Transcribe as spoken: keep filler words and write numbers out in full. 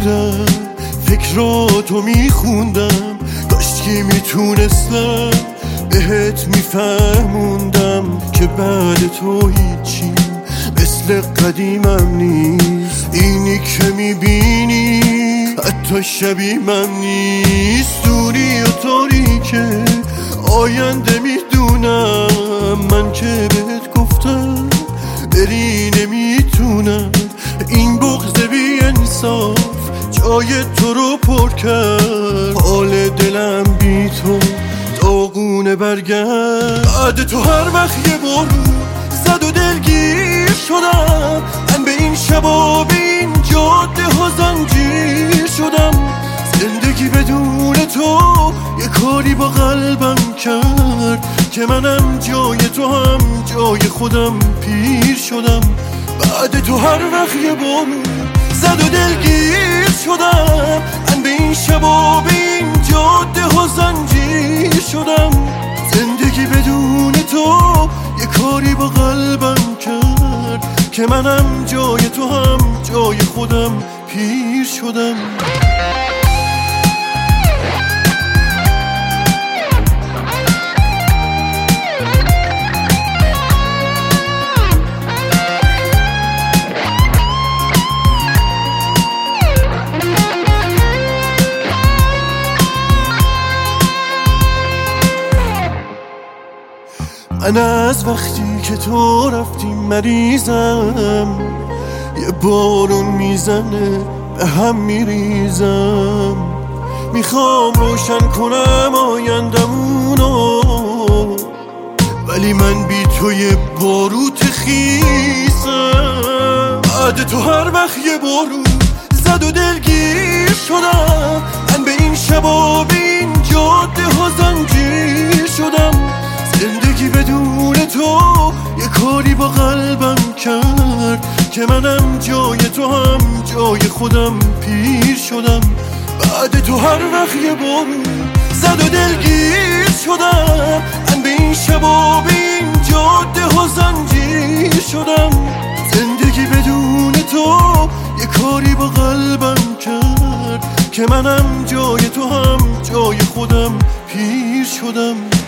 بودم فکراتو میخوندم، کاشکی میتونستم بهت میفهموندم که بعد تو هیچی مثل قدیمم نیست. اینی که میبینی حتی شبیه‌م نیست. دوری و تاریکه آینده میدونم، من که بهت گفتم بری نمیتونم. این بغض بی انصاف جای تو رو پر کرد، حال دلم بی تو داغونه برگرد. بعد تو هر وقت یه بارون زد و دلگیر شدم، من به این شبا به این جاده ها زنجیر شدم. زندگی بدون تو یه کاری با قلبم کرد که منم جای تو هم جای خودم پیر شدم. بعد تو هر وقت یه بارون زد و دلگیر شدم، من به این شبا به این جاده ها زنجیر شدم. زندگی بدون تو یه کاری با قلبم کرد که منم جای تو هم جای خودم پیر شدم. من از وقتی که تو رفتی مریضم، یه بارون میزنه به هم میریزم. میخوام روشن کنم آیندمونو، ولی من بی تو یه باروت خیسم. بعد تو هر وقت یه بارون زد و دلگیر شدم، من به این شبا به این جاده ها زنجیر شدم. زندگی بدون تو یه کاری با قلبم کرد که منم جای تو هم جای خودم پیر شدم. بعد تو هر وقت یه بارون زد و دلگیر شدم، من به این شبا به این جاده ها زنجیر شدم. زندگی بدون تو یه کاری با قلبم کرد که منم جای تو هم جای خودم پیر شدم.